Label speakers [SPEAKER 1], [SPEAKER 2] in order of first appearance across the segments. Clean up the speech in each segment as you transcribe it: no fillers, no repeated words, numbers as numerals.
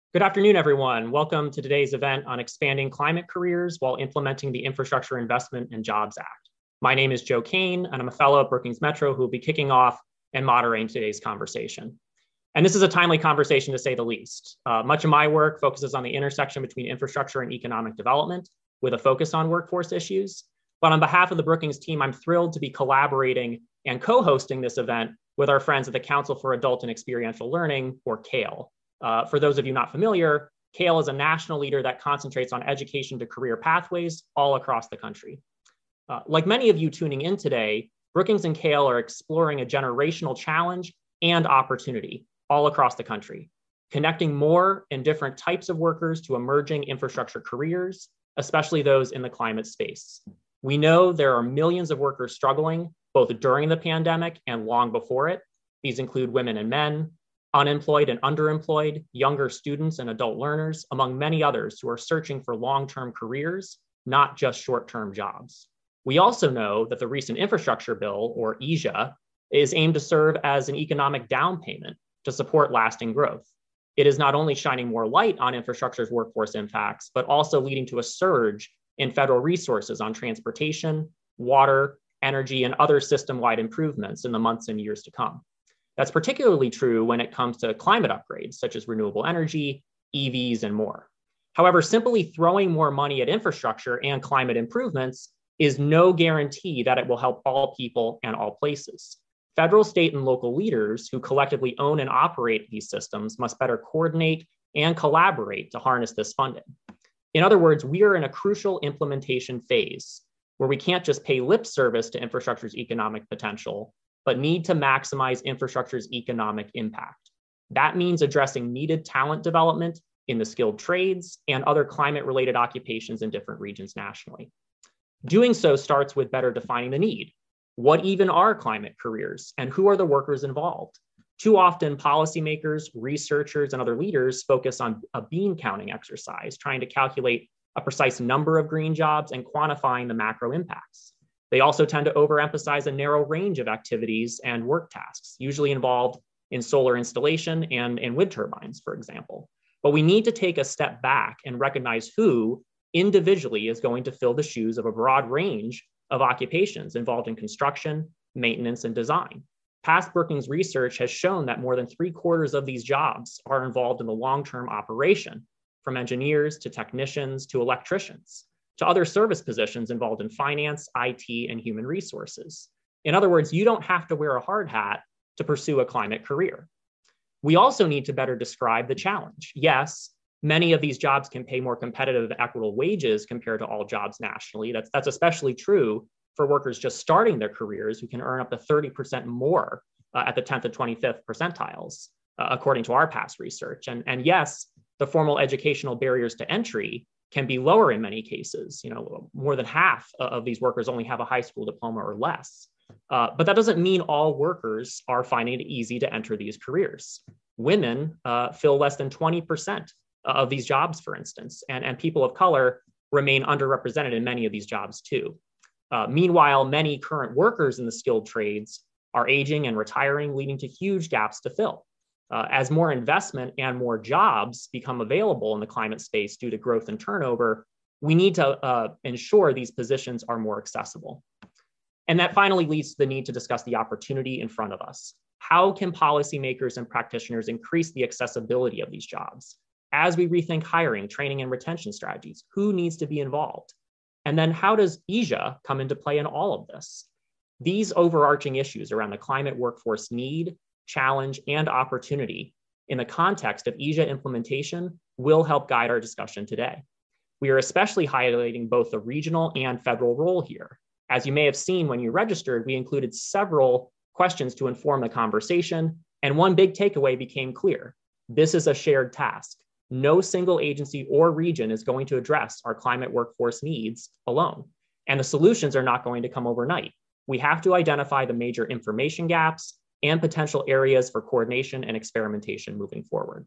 [SPEAKER 1] Good afternoon, everyone. Welcome to today's event on expanding climate careers while implementing the Infrastructure Investment and Jobs Act. My name is Joe Kane, and I'm a fellow at Brookings Metro who will be kicking off and moderating today's conversation. And this is a timely conversation to say the least. Much of my work focuses on the intersection between infrastructure and economic development with a focus on workforce issues. But on behalf of the Brookings team, I'm thrilled to be collaborating and co-hosting this event with our friends at the Council for Adult and Experiential Learning, or CAEL. For those of you not familiar, CAEL is a national leader that concentrates on education to career pathways all across the country. Like many of you tuning in today, Brookings and CAEL are exploring a generational challenge and opportunity all across the country, connecting more and different types of workers to emerging infrastructure careers, especially those in the climate space. We know there are millions of workers struggling both during the pandemic and long before it. These include women and men, unemployed and underemployed, younger students and adult learners, among many others who are searching for long-term careers, not just short-term jobs. We also know that the recent infrastructure bill, or EIJA, is aimed to serve as an economic down payment to support lasting growth. It is not only shining more light on infrastructure's workforce impacts, but also leading to a surge in federal resources on transportation, water, energy, and other system-wide improvements in the months and years to come. That's particularly true when it comes to climate upgrades, such as renewable energy, EVs, and more. However, simply throwing more money at infrastructure and climate improvements is no guarantee that it will help all people and all places. Federal, state, and local leaders who collectively own and operate these systems must better coordinate and collaborate to harness this funding. In other words, we are in a crucial implementation phase where we can't just pay lip service to infrastructure's economic potential, but need to maximize infrastructure's economic impact. That means addressing needed talent development in the skilled trades and other climate-related occupations in different regions nationally. Doing so starts with better defining the need. What even are climate careers, and who are the workers involved? Too often, policymakers, researchers, and other leaders focus on a bean counting exercise, trying to calculate a precise number of green jobs and quantifying the macro impacts. They also tend to overemphasize a narrow range of activities and work tasks, usually involved in solar installation and wind turbines, for example. But we need to take a step back and recognize who individually is going to fill the shoes of a broad range of occupations involved in construction, maintenance, and design. Past Brookings research has shown that more than 3/4 of these jobs are involved in the long-term operation, from engineers to technicians to electricians, to other service positions involved in finance, IT, and human resources. In other words, you don't have to wear a hard hat to pursue a climate career. We also need to better describe the challenge. Yes, many of these jobs can pay more competitive, equitable wages compared to all jobs nationally. That's especially true for workers just starting their careers who can earn up to 30% more at the 10th and 25th percentiles, according to our past research. And yes, the formal educational barriers to entry can be lower in many cases. More than half of these workers only have a high school diploma or less. But that doesn't mean all workers are finding it easy to enter these careers. Women fill less than 20% of these jobs, for instance, and people of color remain underrepresented in many of these jobs too. Meanwhile, many current workers in the skilled trades are aging and retiring, leading to huge gaps to fill. As more investment and more jobs become available in the climate space due to growth and turnover, we need to ensure these positions are more accessible. And that finally leads to the need to discuss the opportunity in front of us. How can policymakers and practitioners increase the accessibility of these jobs? As we rethink hiring, training, and retention strategies, who needs to be involved? And then how does EIJA come into play in all of this? These overarching issues around the climate workforce need, challenge, and opportunity in the context of EIJA implementation will help guide our discussion today. We are especially highlighting both the regional and federal role here. As you may have seen when you registered, we included several questions to inform the conversation, and one big takeaway became clear. This is a shared task. No single agency or region is going to address our climate workforce needs alone, and the solutions are not going to come overnight. We have to identify the major information gaps and potential areas for coordination and experimentation moving forward.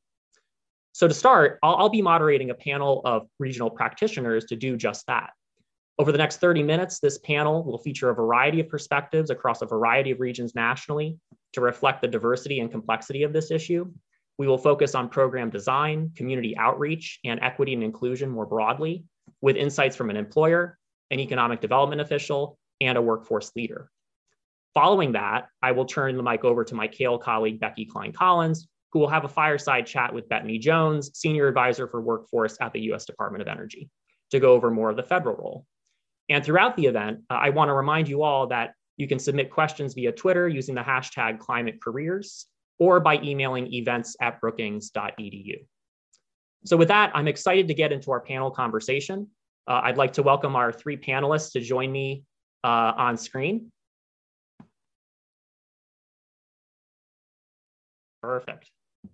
[SPEAKER 1] So to start, I'll be moderating a panel of regional practitioners to do just that. Over the next 30 minutes, this panel will feature a variety of perspectives across a variety of regions nationally to reflect the diversity and complexity of this issue. We will focus on program design, community outreach, and equity and inclusion more broadly, with insights from an employer, an economic development official, and a workforce leader. Following that, I will turn the mic over to my CALE colleague, Becky Klein-Collins, who will have a fireside chat with Bethany Jones, Senior Advisor for Workforce at the U.S. Department of Energy, to go over more of the federal role. And throughout the event, I want to remind you all that you can submit questions via Twitter using the hashtag #ClimateCareers or by emailing events@brookings.edu. So with that, I'm excited to get into our panel conversation. I'd like to welcome our three panelists to join me on screen. Perfect.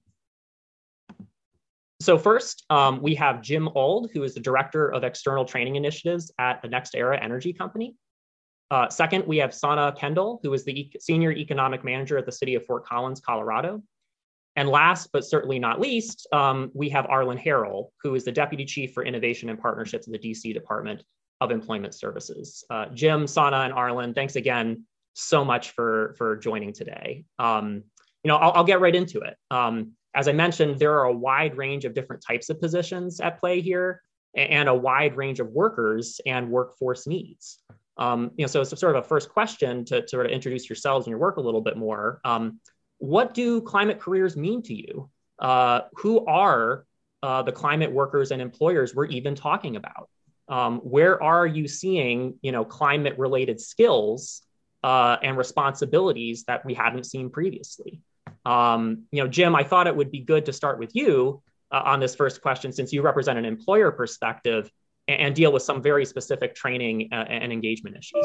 [SPEAKER 1] So first, we have Jim Auld, who is the Director of External Training Initiatives at the NextEra Energy Company. Second, we have Sana Kendall, who is the Senior Economic Manager at the City of Fort Collins, Colorado. And last, but certainly not least, we have Arlen Harrell, who is the Deputy Chief for Innovation and Partnerships at the DC Department of Employment Services. Jim, Sana, and Arlen, thanks again so much for joining today. I'll get right into it. As I mentioned, there are a wide range of different types of positions at play here and a wide range of workers and workforce needs. So it's sort of a first question to sort of introduce yourselves and your work a little bit more. What do climate careers mean to you? Who are the climate workers and employers we're even talking about? Where are you seeing, climate-related skills and responsibilities that we hadn't seen previously? Jim, I thought it would be good to start with you on this first question, since you represent an employer perspective and deal with some very specific training and engagement issues.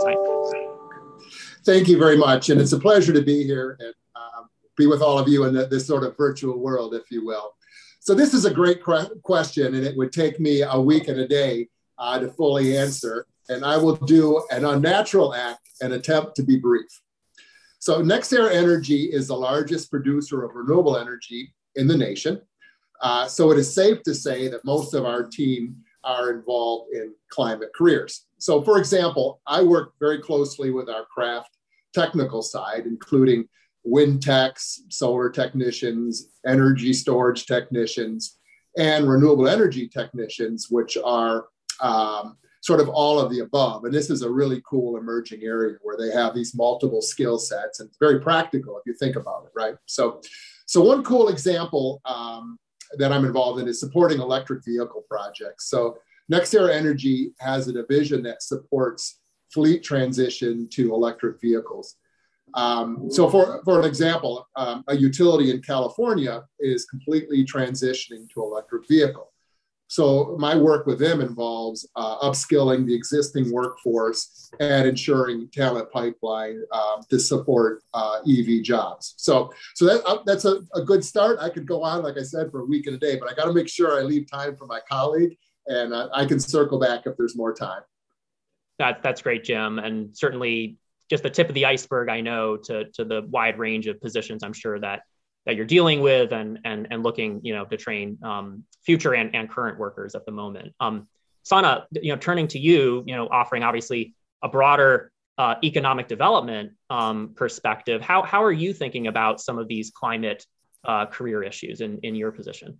[SPEAKER 2] Thank you very much. And it's a pleasure to be here and be with all of you in this sort of virtual world, if you will. So this is a great question, and it would take me a week and a day to fully answer. And I will do an unnatural act and attempt to be brief. So NextEra Energy is the largest producer of renewable energy in the nation. So it is safe to say that most of our team are involved in climate careers. So for example, I work very closely with our craft technical side, including wind techs, solar technicians, energy storage technicians, and renewable energy technicians, which are sort of all of the above. And this is a really cool emerging area where they have these multiple skill sets, and it's very practical if you think about it, right? So one cool example that I'm involved in is supporting electric vehicle projects. So NextEra Energy has a division that supports fleet transition to electric vehicles. So for an example, a utility in California is completely transitioning to electric vehicle. So my work with them involves upskilling the existing workforce and ensuring talent pipeline to support EV jobs. So that's a good start. I could go on, like I said, for a week and a day, but I got to make sure I leave time for my colleague, and I can circle back if there's more time.
[SPEAKER 1] That's great, Jim, and certainly just the tip of the iceberg, I know, to the wide range of positions I'm sure that you're dealing with and looking, to train future and current workers at the moment. Sana, turning to you, offering obviously a broader economic development perspective, how are you thinking about some of these climate career issues in your position?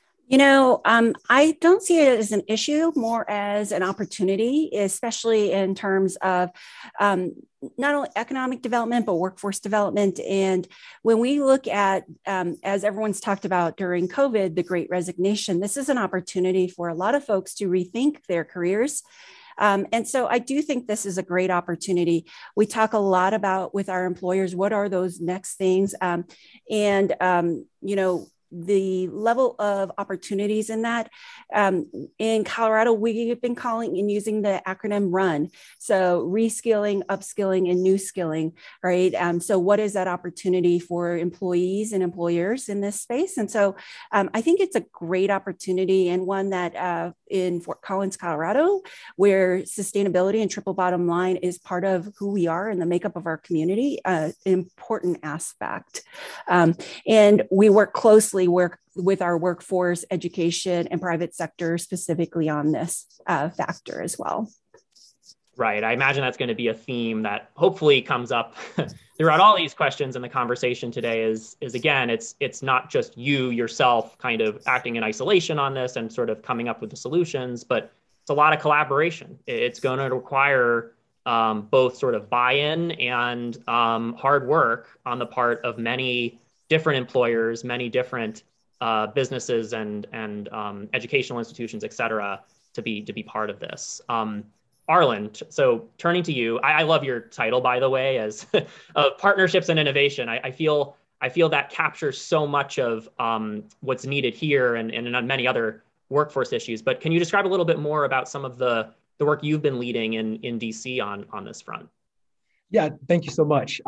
[SPEAKER 3] I don't see it as an issue, more as an opportunity, especially in terms of not only economic development, but workforce development. And when we look at, as everyone's talked about during COVID, the Great Resignation, this is an opportunity for a lot of folks to rethink their careers. And so I do think this is a great opportunity. We talk a lot about with our employers, what are those next things? The level of opportunities in that. In Colorado, we've been calling and using the acronym RUN. So reskilling, upskilling, and new skilling, right? So what is that opportunity for employees and employers in this space? And so I think it's a great opportunity, and one that in Fort Collins, Colorado, where sustainability and triple bottom line is part of who we are and the makeup of our community, an important aspect. And we work closely with our workforce, education, and private sector specifically on this factor as well.
[SPEAKER 1] Right. I imagine that's going to be a theme that hopefully comes up throughout all these questions in the conversation today is again, it's not just you yourself kind of acting in isolation on this and sort of coming up with the solutions, but it's a lot of collaboration. It's going to require both sort of buy-in and hard work on the part of many different employers, many different businesses and educational institutions, et cetera, to be part of this. Arlen, so turning to you, I love your title, by the way, as partnerships and innovation. I feel that captures so much of what's needed here and on many other workforce issues. But can you describe a little bit more about some of the work you've been leading in DC on this front?
[SPEAKER 4] Yeah, thank you so much.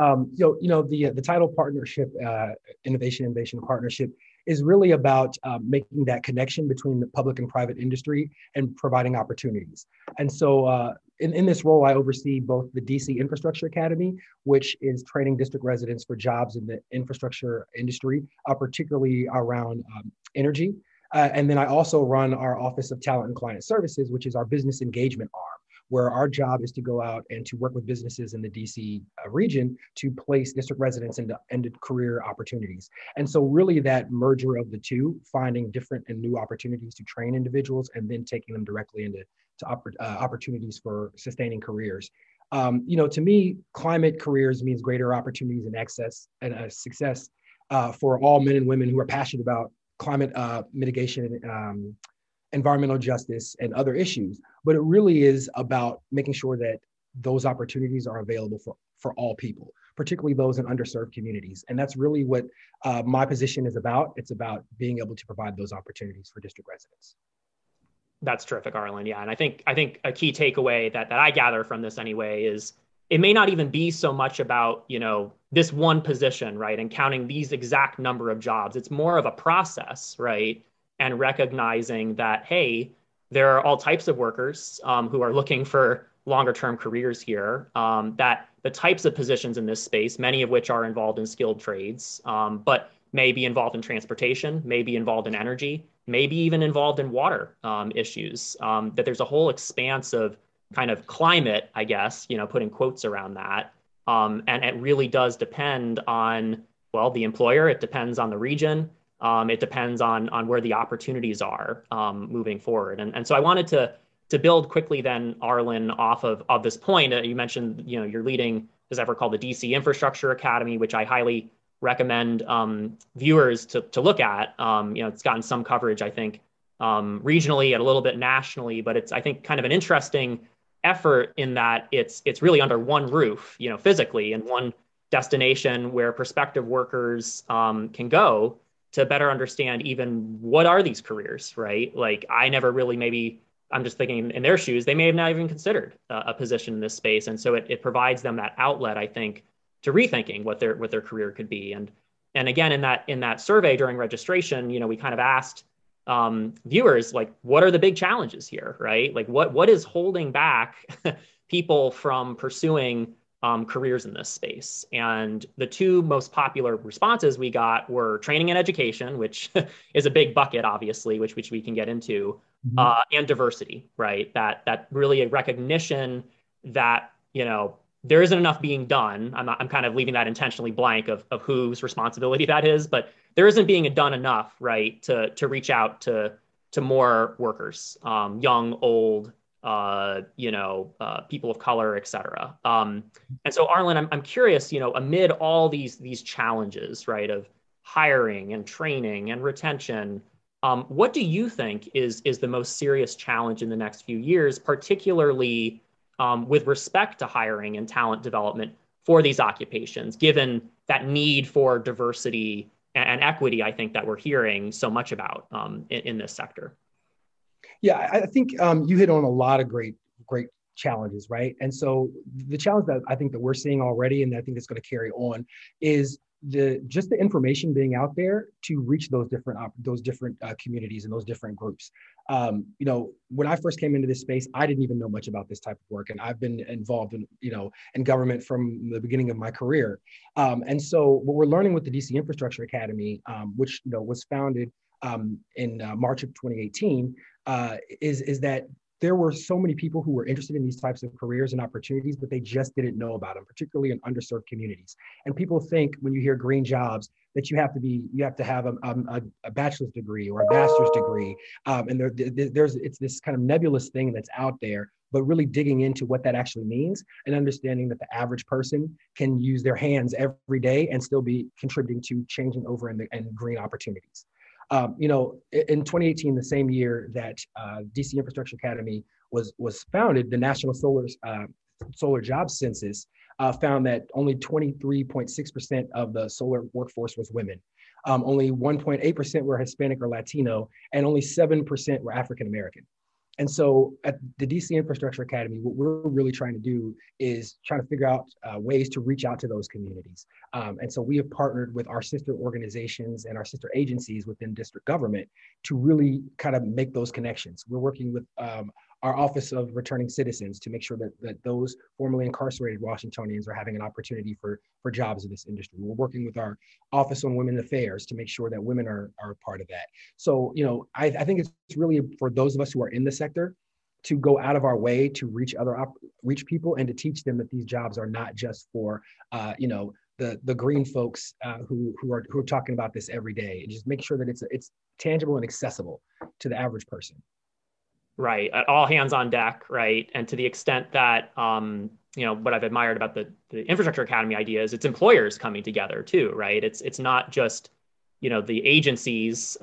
[SPEAKER 4] The title partnership, innovation partnership, is really about making that connection between the public and private industry and providing opportunities. And so in this role, I oversee both the DC Infrastructure Academy, which is training district residents for jobs in the infrastructure industry, particularly around energy. And then I also run our Office of Talent and Client Services, which is our business engagement arm, where our job is to go out and to work with businesses in the DC region to place district residents into career opportunities. And so really that merger of the two, finding different and new opportunities to train individuals and then taking them directly into opportunities for sustaining careers. To me, climate careers means greater opportunities and access and success for all men and women who are passionate about climate mitigation, environmental justice, and other issues. But it really is about making sure that those opportunities are available for all people, particularly those in underserved communities. And that's really what my position is about. It's about being able to provide those opportunities for district residents.
[SPEAKER 1] That's terrific, Arlen. Yeah, and I think a key takeaway that I gather from this anyway is it may not even be so much about, this one position, right, and counting these exact number of jobs. It's more of a process, right, and recognizing that, hey, there are all types of workers who are looking for longer term careers here, that the types of positions in this space, many of which are involved in skilled trades, but may be involved in transportation, may be involved in energy, maybe even involved in water issues, that there's a whole expanse of kind of climate, I guess, putting quotes around that. And it really does depend on, well, the employer, it depends on the region, it depends on where the opportunities are moving forward. And so I wanted to build quickly then, Arlen, off of this point. You mentioned, you're leading this effort called the DC Infrastructure Academy, which I highly recommend viewers to look at. It's gotten some coverage, I think, regionally and a little bit nationally, but it's, I think, kind of an interesting effort in that it's really under one roof, physically, in one destination where prospective workers can go to better understand even what are these careers, right? Like I never really, I'm just thinking in their shoes, they may have not even considered a position in this space. And so it provides them that outlet, I think, to rethinking what their career could be. And again, in that survey during registration, we kind of asked viewers, like, what are the big challenges here, right? Like what is holding back people from pursuing careers in this space? And the two most popular responses we got were training and education, which is a big bucket, obviously, which we can get into, and diversity, right? That really a recognition that, there isn't enough being done. I'm kind of leaving that intentionally blank of whose responsibility that is, but there isn't being done enough, right, to reach out to more workers, young, old, people of color, et cetera. And so, Arlen, I'm curious, amid all these challenges, right, of hiring and training and retention, what do you think is the most serious challenge in the next few years, particularly with respect to hiring and talent development for these occupations, given that need for diversity and equity, I think, that we're hearing so much about in this sector?
[SPEAKER 4] Yeah, I think you hit on a lot of great challenges, right? And so the challenge that I think that we're seeing already, and I think that's going to carry on, is just the information being out there to reach those different communities and those different groups. When I first came into this space, I didn't even know much about this type of work, and I've been involved in government from the beginning of my career. And so what we're learning with the DC Infrastructure Academy, which was founded in March of 2018, is that there were so many people who were interested in these types of careers and opportunities, but they just didn't know about them, particularly in underserved communities. And people think when you hear green jobs that you have to have a bachelor's degree or a master's degree, and it's this kind of nebulous thing that's out there. But really digging into what that actually means and understanding that the average person can use their hands every day and still be contributing to changing over in green opportunities. In 2018, the same year that DC Infrastructure Academy was founded, the National Solar Jobs Census found that only 23.6% of the solar workforce was women. Only 1.8% were Hispanic or Latino, and only 7% were African American. And so at the DC Infrastructure Academy, what we're really trying to do is trying to figure out ways to reach out to those communities. And so we have partnered with our sister organizations and our sister agencies within district government to really kind of make those connections. We're working with our Office of Returning Citizens to make sure that those formerly incarcerated Washingtonians are having an opportunity for jobs in this industry. We're working with our Office on Women Affairs to make sure that women are a part of that. So, I think it's really for those of us who are in the sector to go out of our way to reach people and to teach them that these jobs are not just for, the green folks who are talking about this every day, and just make sure that it's tangible and accessible to the average person.
[SPEAKER 1] Right. All hands on deck. Right. And to the extent that, what I've admired about the Infrastructure Academy idea is it's employers coming together too. Right. It's not just, the agencies,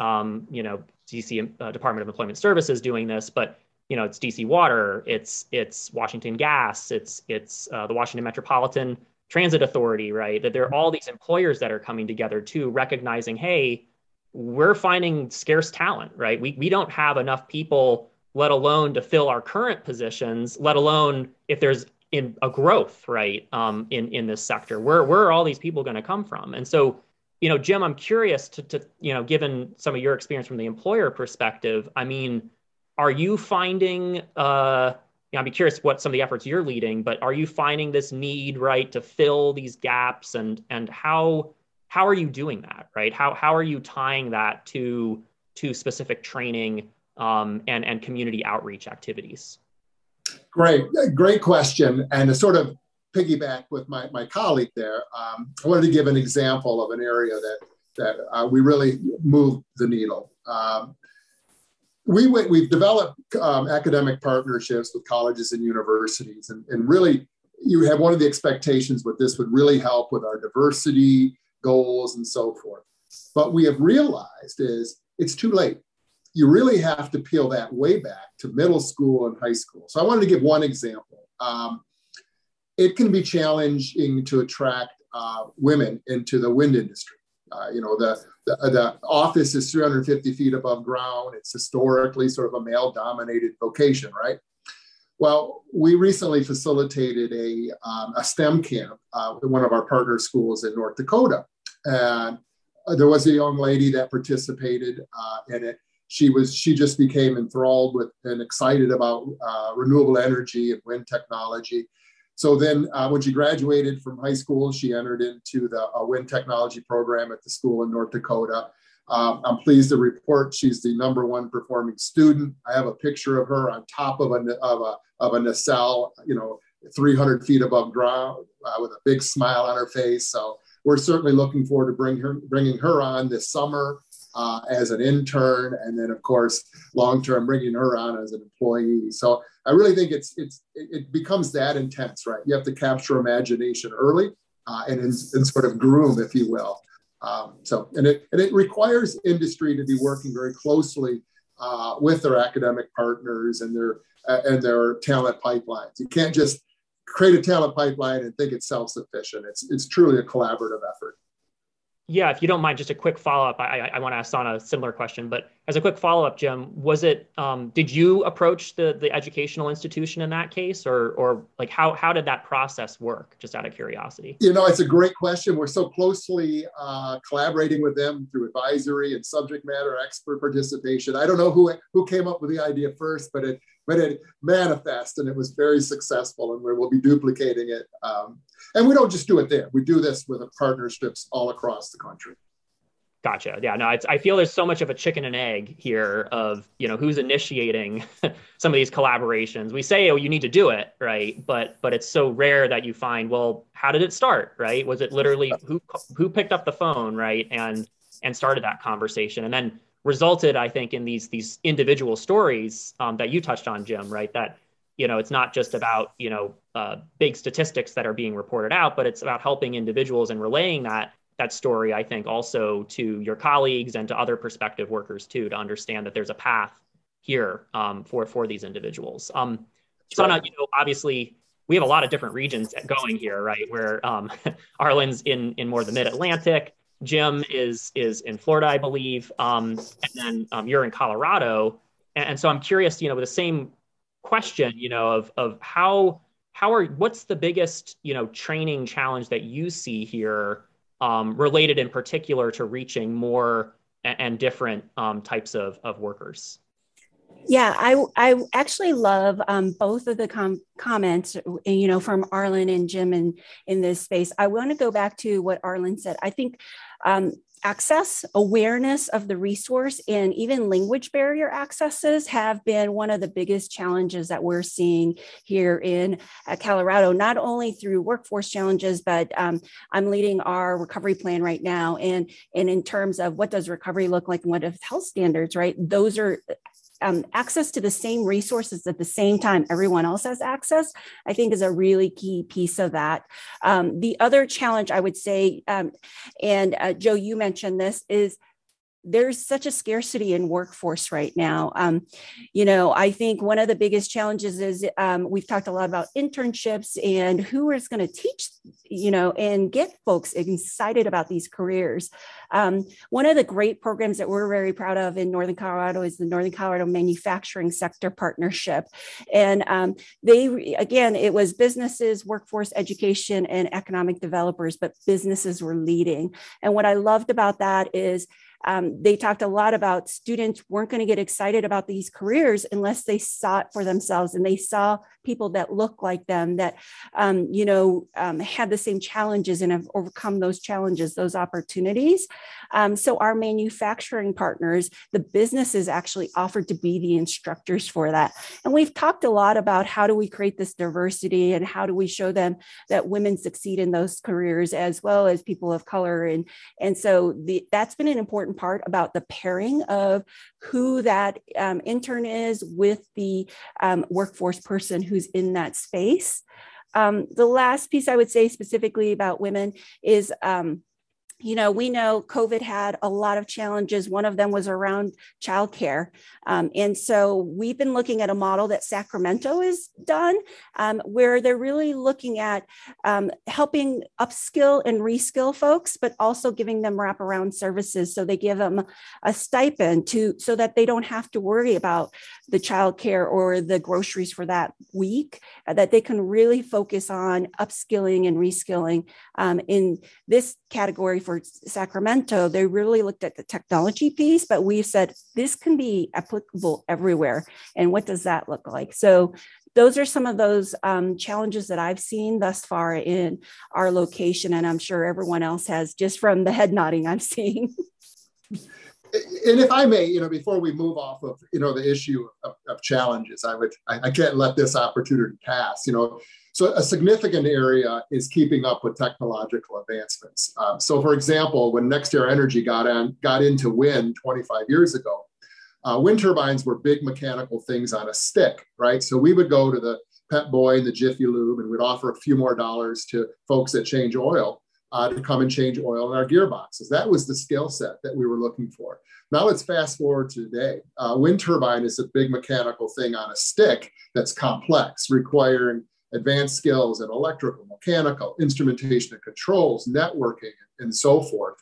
[SPEAKER 1] DC Department of Employment Services doing this, but, it's DC Water, it's Washington Gas, it's the Washington Metropolitan Transit Authority. Right. That there are all these employers that are coming together too, recognizing, hey, we're finding scarce talent. Right. We don't have enough people, let alone to fill our current positions, let alone if there's in a growth, right, in this sector. Where are all these people going to come from? And so, Jim, I'm curious to given some of your experience from the employer perspective, I mean, are you finding, I'd be curious what some of the efforts you're leading, but are you finding this need, right, to fill these gaps, and how are you doing that, right? How are you tying that to specific training and community outreach activities?
[SPEAKER 2] Great question. And to sort of piggyback with my colleague there, I wanted to give an example of an area that we really moved the needle. We've developed academic partnerships with colleges and universities, and really you have one of the expectations with this would really help with our diversity goals and so forth. But we have realized is it's too late. You really have to peel that way back to middle school and high school. So I wanted to give one example. It can be challenging to attract women into the wind industry. The office is 350 feet above ground. It's historically sort of a male-dominated vocation, right? Well, we recently facilitated a STEM camp at one of our partner schools in North Dakota. And there was a young lady that participated in it. She just became enthralled with and excited about renewable energy and wind technology. So then when she graduated from high school, she entered into the wind technology program at the school in North Dakota. I'm pleased to report she's the #1 performing student. I have a picture of her on top of a nacelle, 300 feet above ground with a big smile on her face. So we're certainly looking forward to bringing her on this summer as an intern, and then of course long-term bringing her on as an employee. So I really think it becomes that intense, right? You have to capture imagination early and sort of groom, if you will. It requires industry to be working very closely with their academic partners and their talent pipelines. You can't just create a talent pipeline and think it's self-sufficient. It's truly a collaborative effort.
[SPEAKER 1] Yeah, if you don't mind, just a quick follow-up. I want to ask on a similar question, but as a quick follow-up, Jim, was it, did you approach the educational institution in that case, or like how did that process work, just out of curiosity?
[SPEAKER 2] It's a great question. We're so closely collaborating with them through advisory and subject matter expert participation. I don't know who came up with the idea first, but it manifested, and it was very successful, and we'll be duplicating it. And we don't just do it there. We do this with partnerships all across the country.
[SPEAKER 1] Gotcha. Yeah, no, I feel there's so much of a chicken and egg here of, who's initiating some of these collaborations. We say, oh, you need to do it, right? But it's so rare that you find, well, how did it start, right? Was it literally who picked up the phone, right? And started that conversation and then resulted, I think, in these individual stories that you touched on, Jim, right? That, it's not just about, big statistics that are being reported out, but it's about helping individuals and relaying that story, I think, also to your colleagues and to other prospective workers too, to understand that there's a path here for these individuals. Sana, obviously we have a lot of different regions going here, right? Where Arlen's in more of the Mid-Atlantic, Jim is in Florida, I believe, and then you're in Colorado, and so I'm curious, with the same question, of what's the biggest training challenge that you see here? Related in particular to reaching more and different types of workers.
[SPEAKER 3] Yeah, I actually love both of the comments, from Arlen and Jim in this space. I want to go back to what Arlen said. I think access, awareness of the resource, and even language barrier accesses have been one of the biggest challenges that we're seeing here in Colorado, not only through workforce challenges, but I'm leading our recovery plan right now. And in terms of what does recovery look like and what are health standards, right? Those are access to the same resources at the same time everyone else has access, I think is a really key piece of that. The other challenge I would say, and Joe, you mentioned this, is there's such a scarcity in workforce right now. I think one of the biggest challenges is we've talked a lot about internships and who is going to teach, and get folks excited about these careers. One of the great programs that we're very proud of in Northern Colorado is the Northern Colorado Manufacturing Sector Partnership. And it was businesses, workforce, education, and economic developers, but businesses were leading. And what I loved about that is they talked a lot about students weren't going to get excited about these careers unless they saw it for themselves and they saw people that look like them, that, had the same challenges and have overcome those challenges, those opportunities. So our manufacturing partners, the businesses actually offered to be the instructors for that. And we've talked a lot about how do we create this diversity and how do we show them that women succeed in those careers as well as people of color. And so that's been an important part about the pairing of who that intern is with the workforce person who's in that space. The last piece I would say specifically about women is, we know COVID had a lot of challenges. One of them was around childcare. And so we've been looking at a model that Sacramento has done, where they're really looking at helping upskill and reskill folks, but also giving them wraparound services. So they give them a stipend so that they don't have to worry about the childcare or the groceries for that week, that they can really focus on upskilling and reskilling. In this category for Sacramento, they really looked at the technology piece, but we said this can be applicable everywhere. And what does that look like? So those are some of those challenges that I've seen thus far in our location. And I'm sure everyone else has, just from the head nodding I'm seeing.
[SPEAKER 2] And if I may, before we move off of, the issue of challenges, I can't let this opportunity pass, So a significant area is keeping up with technological advancements. So for example, when NextEra Energy got into wind 25 years ago, wind turbines were big mechanical things on a stick, right? So we would go to the Pet Boy and the Jiffy Lube and we'd offer a few more dollars to folks that change oil to come and change oil in our gearboxes. That was the skill set that we were looking for. Now let's fast forward to today. Wind turbine is a big mechanical thing on a stick that's complex, requiring advanced skills in electrical, mechanical, instrumentation and controls, networking, and so forth.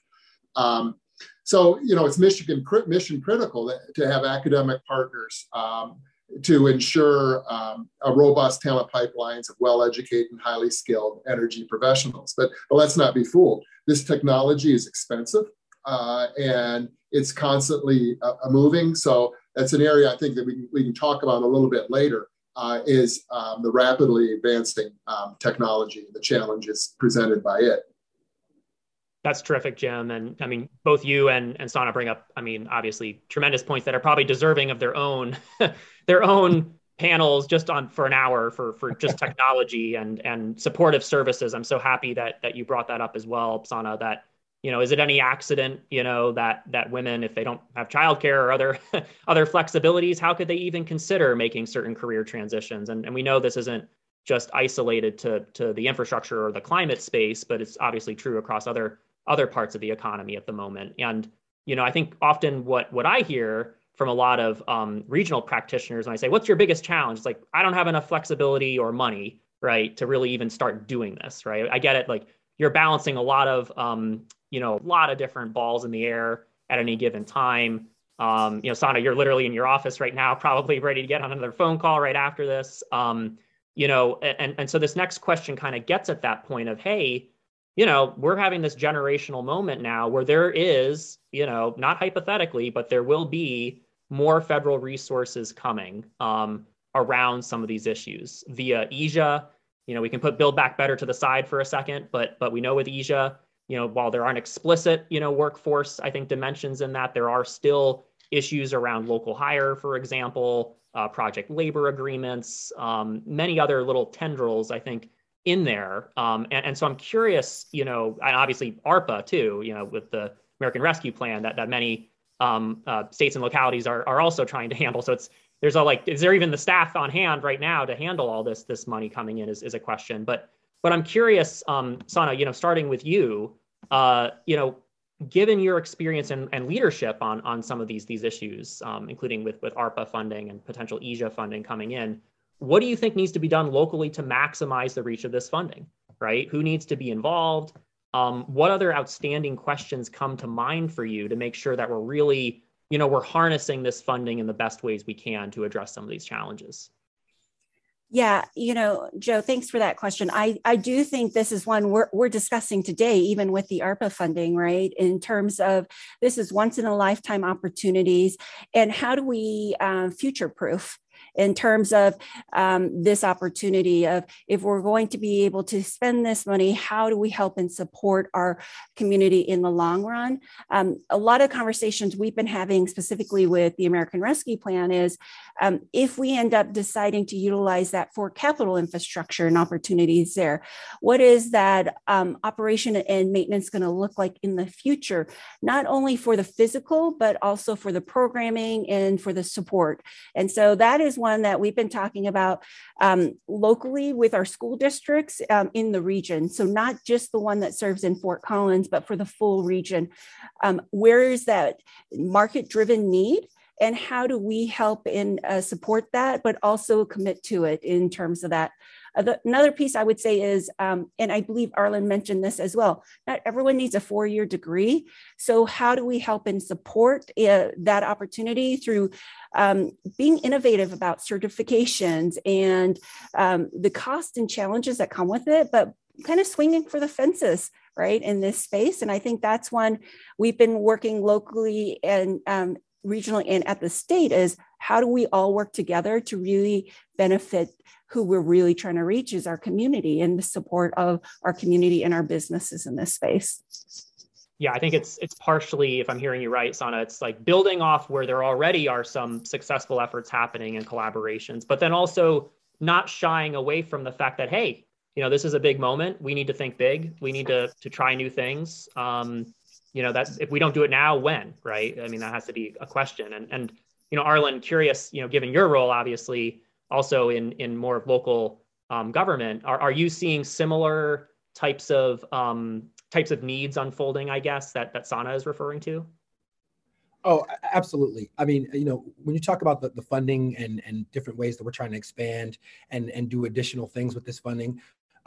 [SPEAKER 2] So, it's mission critical to have academic partners to ensure a robust talent pipelines of well-educated and highly skilled energy professionals. But let's not be fooled. This technology is expensive and it's constantly moving. So that's an area I think that we can talk about a little bit later. Is the rapidly advancing technology, the challenges presented by it.
[SPEAKER 1] That's terrific, Jim. And I mean, both you and Sana bring up, I mean, obviously tremendous points that are probably deserving of their own their own panels just on for an hour for just technology and supportive services. I'm so happy that you brought that up as well, Sana, that, is it any accident, that women, if they don't have childcare or other other flexibilities, how could they even consider making certain career transitions? And we know this isn't just isolated to the infrastructure or the climate space, but it's obviously true across other parts of the economy at the moment. And, I think often what I hear from a lot of regional practitioners when I say, what's your biggest challenge? It's like, I don't have enough flexibility or money, right, to really even start doing this, right? I get it. Like, you're balancing a lot of, a lot of different balls in the air at any given time. Sana, you're literally in your office right now, probably ready to get on another phone call right after this. And so this next question kind of gets at that point of, hey, we're having this generational moment now where there is, not hypothetically, but there will be more federal resources coming around some of these issues via EJA. We can put Build Back Better to the side for a second, but we know with EJA, while there aren't explicit, workforce, I think, dimensions in that, there are still issues around local hire, for example, project labor agreements, many other little tendrils, I think, in there. And so I'm curious, and obviously ARPA too, with the American Rescue Plan that many states and localities are also trying to handle. So is there even the staff on hand right now to handle all this money coming in is a question. But I'm curious, Sana, starting with you, given your experience and leadership on some of these issues, including with ARPA funding and potential EJA funding coming in, what do you think needs to be done locally to maximize the reach of this funding, right? Who needs to be involved? What other outstanding questions come to mind for you to make sure that we're really, we're harnessing this funding in the best ways we can to address some of these challenges?
[SPEAKER 3] Yeah, Joe, thanks for that question. I do think this is one we're discussing today, even with the ARPA funding, right? In terms of this is once in a lifetime opportunities, and how do we future-proof in terms of this opportunity of, if we're going to be able to spend this money, how do we help and support our community in the long run? A lot of conversations we've been having specifically with the American Rescue Plan is, if we end up deciding to utilize that for capital infrastructure and opportunities there, what is that operation and maintenance going to look like in the future, not only for the physical, but also for the programming and for the support? And so that is one that we've been talking about locally with our school districts in the region. So not just the one that serves in Fort Collins, but for the full region. Where is that market-driven need? And how do we help and support that, but also commit to it in terms of that? Another piece I would say is, and I believe Arlen mentioned this as well, not everyone needs a 4-year degree. So how do we help and support that opportunity through being innovative about certifications and the cost and challenges that come with it, but kind of swinging for the fences, right, in this space? And I think that's one we've been working locally and regionally and at the state is, how do we all work together to really benefit who we're really trying to reach is our community and the support of our community and our businesses in this space.
[SPEAKER 1] Yeah, I think it's partially, if I'm hearing you right, Sana, it's like building off where there already are some successful efforts happening and collaborations, but then also not shying away from the fact that, hey, this is a big moment. We need to think big. We need to try new things. That's, if we don't do it now, when, right? I mean, that has to be a question. And Arlen, curious, given your role, obviously, also in more of local government, are you seeing similar types of needs unfolding, I guess, that Sana is referring to?
[SPEAKER 4] Oh, absolutely. I mean, when you talk about the funding and different ways that we're trying to expand and do additional things with this funding,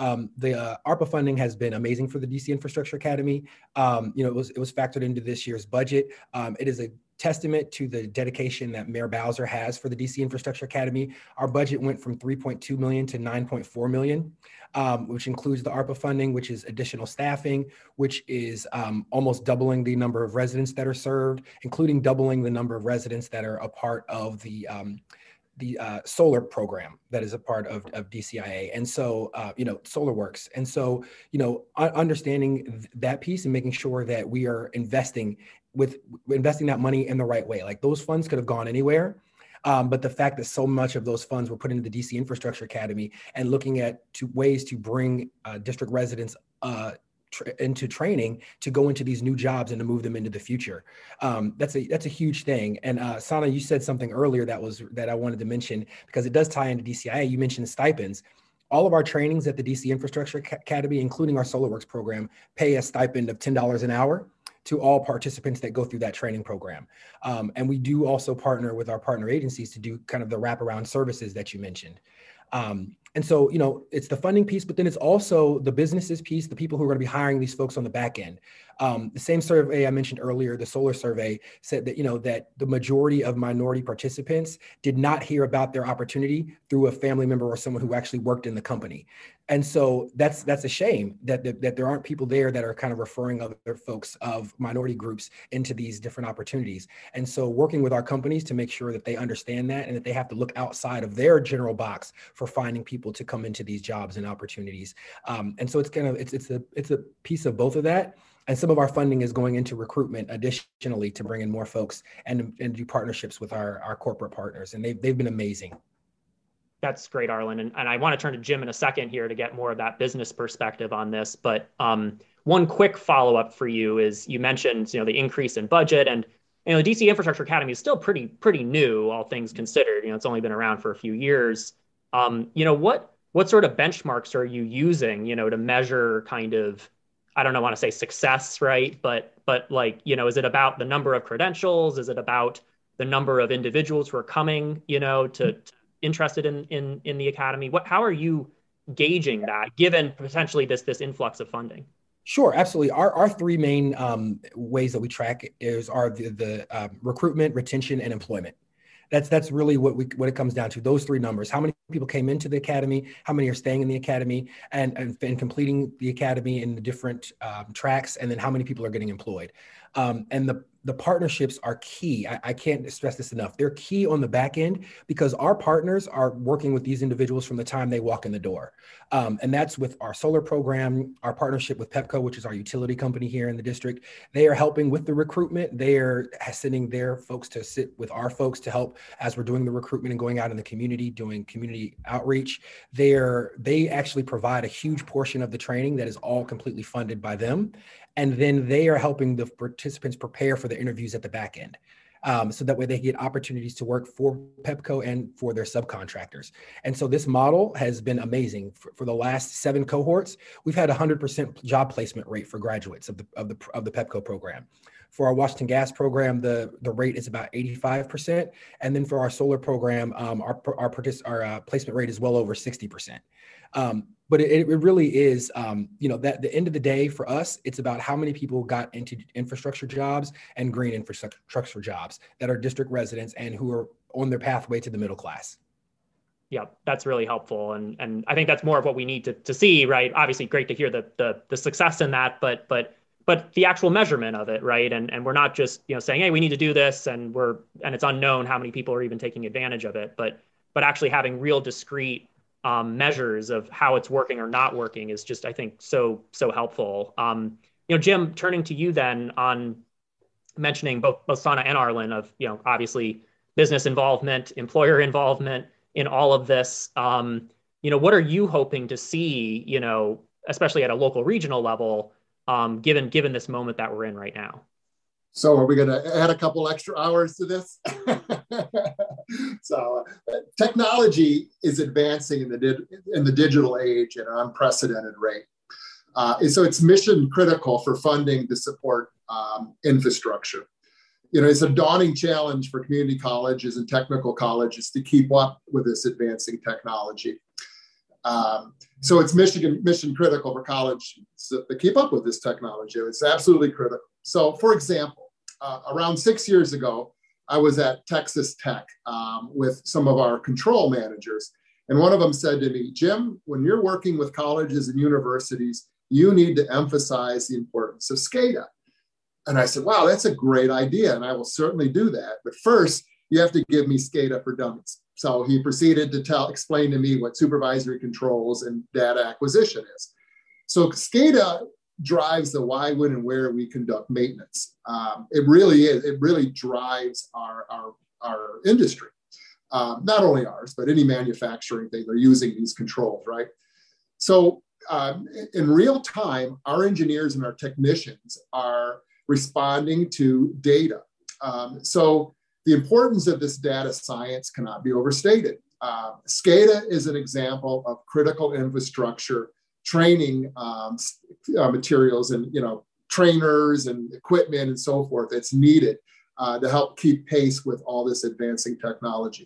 [SPEAKER 4] the ARPA funding has been amazing for the DC Infrastructure Academy. It was factored into this year's budget. It is a testament to the dedication that Mayor Bowser has for the DC Infrastructure Academy. Our budget went from $3.2 million to $9.4 million, which includes the ARPA funding, which is additional staffing, which is almost doubling the number of residents that are served, including doubling the number of residents that are a part of the solar program that is a part of DCIA. And so, SolarWorks. And so, understanding that piece and making sure that we are investing that money in the right way. Like those funds could have gone anywhere. But the fact that so much of those funds were put into the DC Infrastructure Academy and looking at ways to bring district residents into training to go into these new jobs and to move them into the future. That's a huge thing. And Sana, you said something earlier that I wanted to mention because it does tie into DCIA. You mentioned stipends. All of our trainings at the DC Infrastructure Academy, including our SolarWorks program, pay a stipend of $10 an hour to all participants that go through that training program. And we do also partner with our partner agencies to do kind of the wraparound services that you mentioned. And so, it's the funding piece, but then it's also the businesses piece, the people who are going to be hiring these folks on the back end. The same survey I mentioned earlier, the Solar survey, said that, that the majority of minority participants did not hear about their opportunity through a family member or someone who actually worked in the company. And so that's a shame that there aren't people there that are kind of referring other folks of minority groups into these different opportunities. And so working with our companies to make sure that they understand that and that they have to look outside of their general box for finding people to come into these jobs and opportunities. And so it's a piece of both of that. And some of our funding is going into recruitment additionally to bring in more folks and do partnerships with our corporate partners. And they've been amazing.
[SPEAKER 1] That's great, Arlen. And I want to turn to Jim in a second here to get more of that business perspective on this. But one quick follow-up for you is you mentioned, the increase in budget, and the DC Infrastructure Academy is still pretty new, all things considered. It's only been around for a few years. What sort of benchmarks are you using, to measure kind of, I don't know, want to say success, right? But like, is it about the number of credentials? Is it about the number of individuals who are coming, to interested in the academy? How are you gauging that, given potentially this influx of funding?
[SPEAKER 4] Sure, absolutely. Our three main ways that we track are the recruitment, retention, and employment. That's really what it comes down to. Those three numbers: how many people came into the academy, how many are staying in the academy, and completing the academy in the different tracks, and then how many people are getting employed. And the partnerships are key. I can't stress this enough. They're key on the back end because our partners are working with these individuals from the time they walk in the door. And that's with our solar program, our partnership with Pepco, which is our utility company here in the district. They are helping with the recruitment. They are sending their folks to sit with our folks to help as we're doing the recruitment and going out in the community, doing community outreach. They actually provide a huge portion of the training that is all completely funded by them. And then they are helping the participants prepare for the interviews at the back end. So that way they get opportunities to work for Pepco and for their subcontractors. And so this model has been amazing. For the last 7 cohorts, we've had 100% job placement rate for graduates of the Pepco program. For our Washington Gas program, the rate is about 85%. And then for our solar program, our placement rate is well over 60%. But it really is, that the end of the day for us, it's about how many people got into infrastructure jobs and green infrastructure jobs that are district residents and who are on their pathway to the middle class.
[SPEAKER 1] Yeah, that's really helpful. And I think that's more of what we need to see, right? Obviously, great to hear the success in that, but the actual measurement of it, right? And we're not just, saying, hey, we need to do this and it's unknown how many people are even taking advantage of it, but actually having real discrete measures of how it's working or not working is just, I think, so helpful. Jim, turning to you then on mentioning both Sana and Arlen of, obviously business involvement, employer involvement in all of this. What are you hoping to see, especially at a local regional level, given this moment that we're in right now?
[SPEAKER 2] So are we going to add a couple extra hours to this? So technology is advancing in the digital age at an unprecedented rate. And so it's mission critical for funding to support infrastructure. It's a daunting challenge for community colleges and technical colleges to keep up with this advancing technology. So it's mission critical for college to keep up with this technology. It's absolutely critical. So for example, around 6 years ago, I was at Texas Tech with some of our control managers. And one of them said to me, Jim, when you're working with colleges and universities, you need to emphasize the importance of SCADA. And I said, wow, that's a great idea. And I will certainly do that. But first, you have to give me SCADA for Dummies. So he proceeded to explain to me what supervisory controls and data acquisition is. So SCADA drives the why, when, and where we conduct maintenance. It really is. It really drives our industry. Not only ours, but any manufacturing thing, they're using these controls, right? So in real time, our engineers and our technicians are responding to data. So the importance of this data science cannot be overstated. SCADA is an example of critical infrastructure training materials and trainers and equipment and so forth that's needed to help keep pace with all this advancing technology.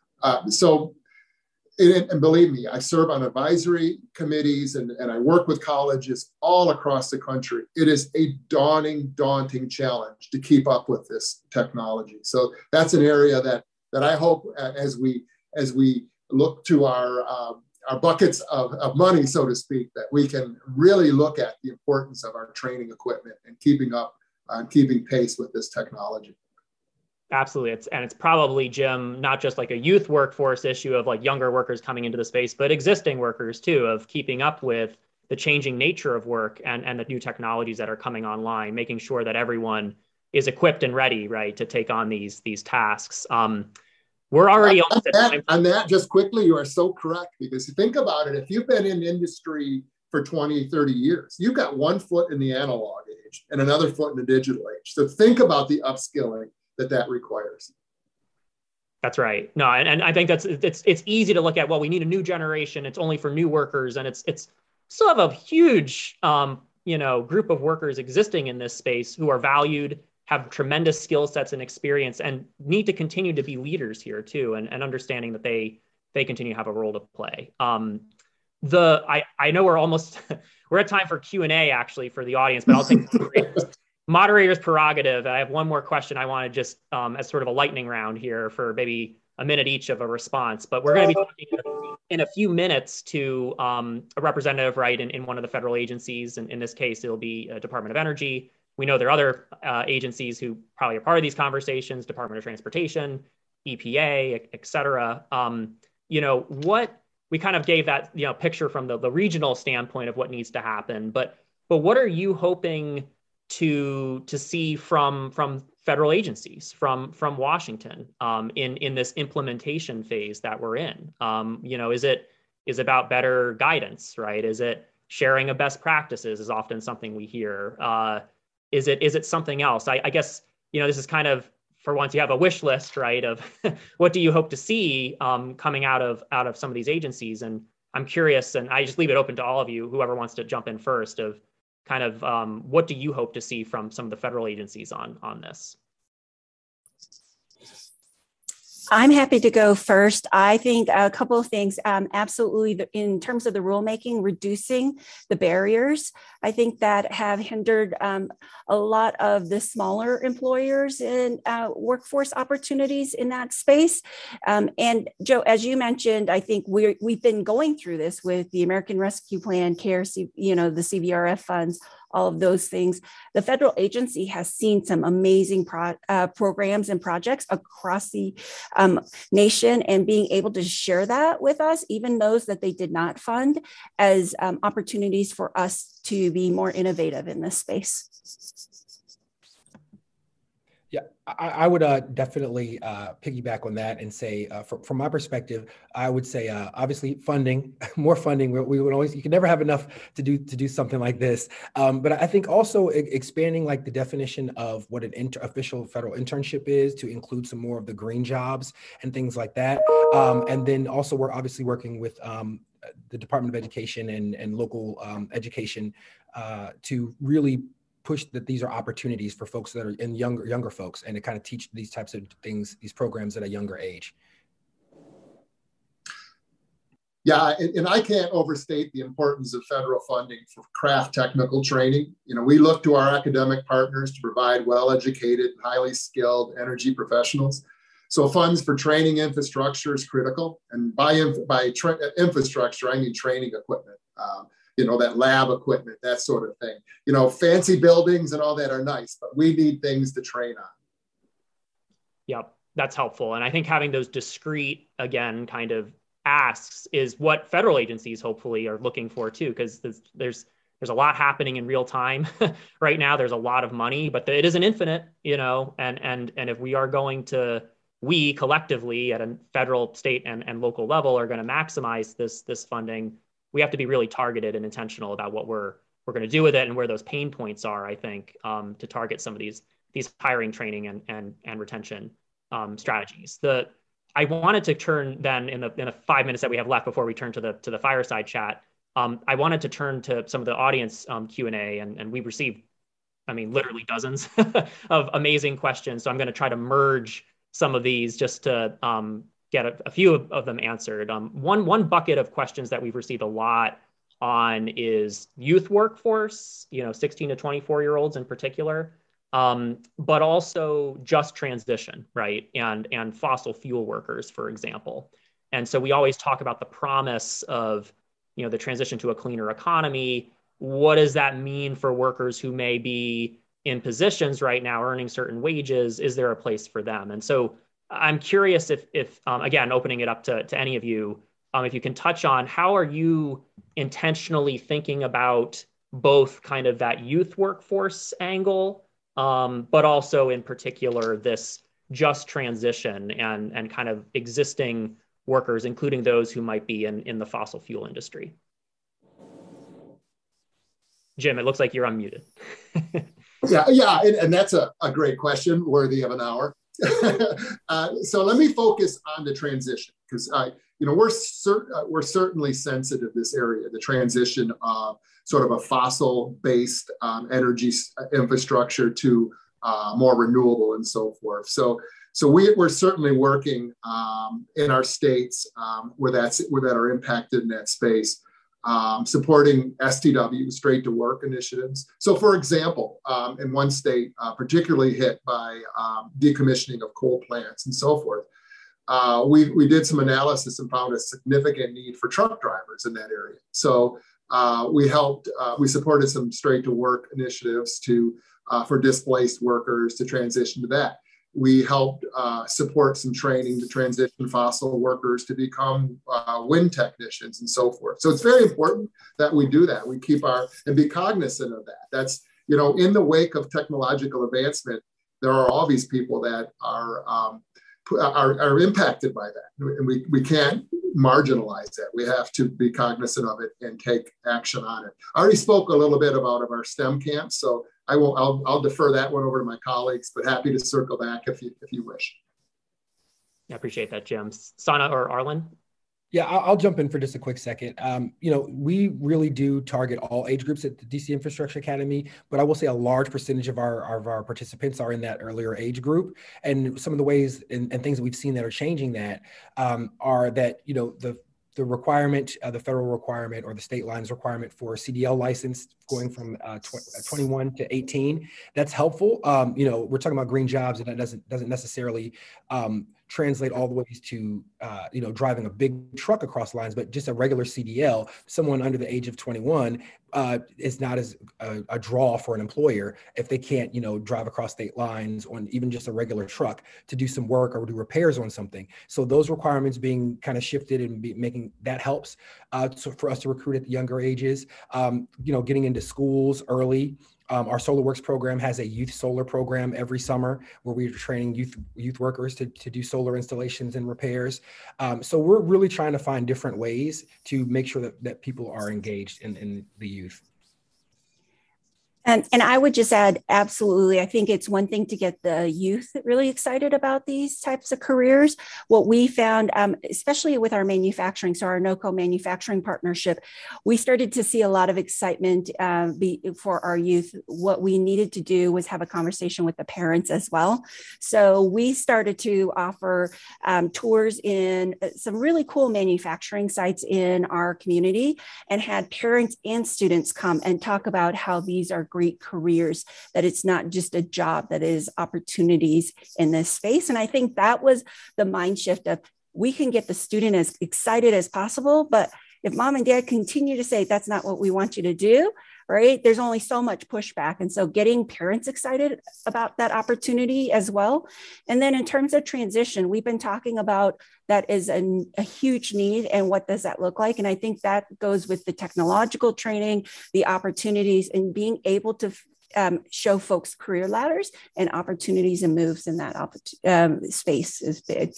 [SPEAKER 2] And believe me, I serve on advisory committees and I work with colleges all across the country. It is a daunting challenge to keep up with this technology. So that's an area that I hope as we look to our buckets of money, so to speak, that we can really look at the importance of our training equipment and keeping up and keeping pace with this technology.
[SPEAKER 1] Absolutely. It's probably, Jim, not just like a youth workforce issue of like younger workers coming into the space, but existing workers too, of keeping up with the changing nature of work and the new technologies that are coming online, making sure that everyone is equipped and ready, right, to take on these tasks. We're already
[SPEAKER 2] on that, just quickly, you are so correct, because you think about it, if you've been in industry for 20, 30 years, you've got one foot in the analog age and another foot in the digital age. So think about the upskilling that requires.
[SPEAKER 1] That's right. No, and I think it's easy to look at, well, we need a new generation. It's only for new workers, and it's still have a huge group of workers existing in this space who are valued, have tremendous skill sets and experience, and need to continue to be leaders here too, and understanding that they continue to have a role to play. I know we're at time for Q&A actually for the audience, but I'll take moderator's prerogative. I have one more question I want to just as sort of a lightning round here for maybe a minute each of a response, but we're going to be talking in a few minutes to a representative, right, in one of the federal agencies. And in this case, it'll be Department of Energy. We know there are other agencies who probably are part of these conversations, Department of Transportation, EPA, et cetera. What we kind of gave that picture from the regional standpoint of what needs to happen, but what are you hoping to see from federal agencies, from Washington in this implementation phase that we're in? Is it about better guidance, right? Is it sharing of best practices is often something we hear. Is it something else? I guess, this is kind of, for once, you have a wish list, right, of what do you hope to see coming out of some of these agencies? And I'm curious, and I just leave it open to all of you, whoever wants to jump in first, of kind of what do you hope to see from some of the federal agencies on this?
[SPEAKER 3] I'm happy to go first. I think a couple of things. Absolutely, in terms of the rulemaking, reducing the barriers, I think that have hindered a lot of the smaller employers in workforce opportunities in that space. And Joe, as you mentioned, I think we've been going through this with the American Rescue Plan, CARES, the CVRF funds, all of those things. The federal agency has seen some amazing programs and projects across the nation, and being able to share that with us, even those that they did not fund, as opportunities for us to be more innovative in this space.
[SPEAKER 4] Yeah, I would definitely piggyback on that and say, from my perspective, I would say obviously funding, more funding. We would always, you can never have enough to do something like this. But I think also expanding like the definition of what an official federal internship is, to include some more of the green jobs and things like that. And then also we're obviously working with the Department of Education and local education to really push that these are opportunities for folks that are in younger folks, and to kind of teach these types of things, these programs at a younger age.
[SPEAKER 2] Yeah, and I can't overstate the importance of federal funding for craft technical training. We look to our academic partners to provide well-educated, highly skilled energy professionals. So funds for training infrastructure is critical. And by infrastructure, I mean training equipment. That lab equipment, that sort of thing. Fancy buildings and all that are nice, but we need things to train on.
[SPEAKER 1] Yep. That's helpful. And I think having those discrete, again, kind of asks is what federal agencies hopefully are looking for too, because there's a lot happening in real time right now. There's a lot of money, but it isn't infinite, and if we are going to, we collectively at a federal, state, and local level are going to maximize this funding, we have to be really targeted and intentional about what we're going to do with it and where those pain points are, I think, to target some of these hiring, training, and retention strategies. I wanted to turn then in the 5 minutes that we have left before we turn to the fireside chat. I wanted to turn to some of the audience Q&A, and we received, literally dozens of amazing questions. So I'm going to try to merge some of these just to get a few of them answered. One bucket of questions that we've received a lot on is youth workforce, 16 to 24-year-olds in particular. But also just transition, right? And fossil fuel workers, for example. And so we always talk about the promise of, the transition to a cleaner economy. What does that mean for workers who may be in positions right now earning certain wages? Is there a place for them? And so I'm curious if again, opening it up to any of you, if you can touch on how are you intentionally thinking about both kind of that youth workforce angle, but also in particular this just transition and kind of existing workers, including those who might be in the fossil fuel industry. Jim, it looks like you're unmuted.
[SPEAKER 2] Yeah, and that's a great question, worthy of an hour. So let me focus on the transition, because we're certainly sensitive to this area, the transition of sort of a fossil-based energy infrastructure to more renewable and so forth. So we're certainly working in our states where that are impacted in that space, supporting STW, straight to work initiatives. So for example, in one state particularly hit by decommissioning of coal plants and so forth, we did some analysis and found a significant need for truck drivers in that area. So we supported some straight to work initiatives for displaced workers to transition to that. We helped support some training to transition fossil workers to become wind technicians and so forth. So it's very important that we do that. We and be cognizant of that. That's, in the wake of technological advancement, there are all these people that are impacted by that. And we can't marginalize that. We have to be cognizant of it and take action on it. I already spoke a little bit about our STEM camps, so I'll defer that one over to my colleagues, but happy to circle back if you wish.
[SPEAKER 1] I appreciate that, Jim. Sana or Arlen?
[SPEAKER 4] Yeah, I'll jump in for just a quick second. We really do target all age groups at the DC Infrastructure Academy, but I will say a large percentage of our participants are in that earlier age group. And some of the ways and things that we've seen that are changing that are that, the requirement, the federal requirement or the state lines requirement for CDL license going from 21 to 18, that's helpful. We're talking about green jobs, and that doesn't necessarily translate all the ways to, driving a big truck across lines, but just a regular CDL, someone under the age of 21 is not as a draw for an employer if they can't, drive across state lines on even just a regular truck to do some work or do repairs on something. So those requirements being kind of shifted and making that helps for us to recruit at the younger ages, getting into schools early. Our SolarWorks program has a youth solar program every summer where we're training youth workers to do solar installations and repairs. So we're really trying to find different ways to make sure that people are engaged in the youth.
[SPEAKER 3] And I would just add, absolutely. I think it's one thing to get the youth really excited about these types of careers. What we found, especially with our manufacturing, so our NOCO manufacturing partnership, we started to see a lot of excitement for our youth. What we needed to do was have a conversation with the parents as well. So we started to offer tours in some really cool manufacturing sites in our community and had parents and students come and talk about how these are great careers, that it's not just a job, that is opportunities in this space. And I think that was the mind shift of we can get the student as excited as possible, but if mom and dad continue to say, that's not what we want you to do, right? There's only so much pushback. And so getting parents excited about that opportunity as well. And then in terms of transition, we've been talking about that is a huge need, and what does that look like? And I think that goes with the technological training, the opportunities, and being able to show folks career ladders and opportunities and moves in that space is big.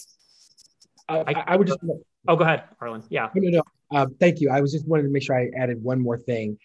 [SPEAKER 4] I would just.
[SPEAKER 1] Oh, go ahead, Arlen. Yeah.
[SPEAKER 4] No. Thank you. I was just wanted to make sure I added one more thing.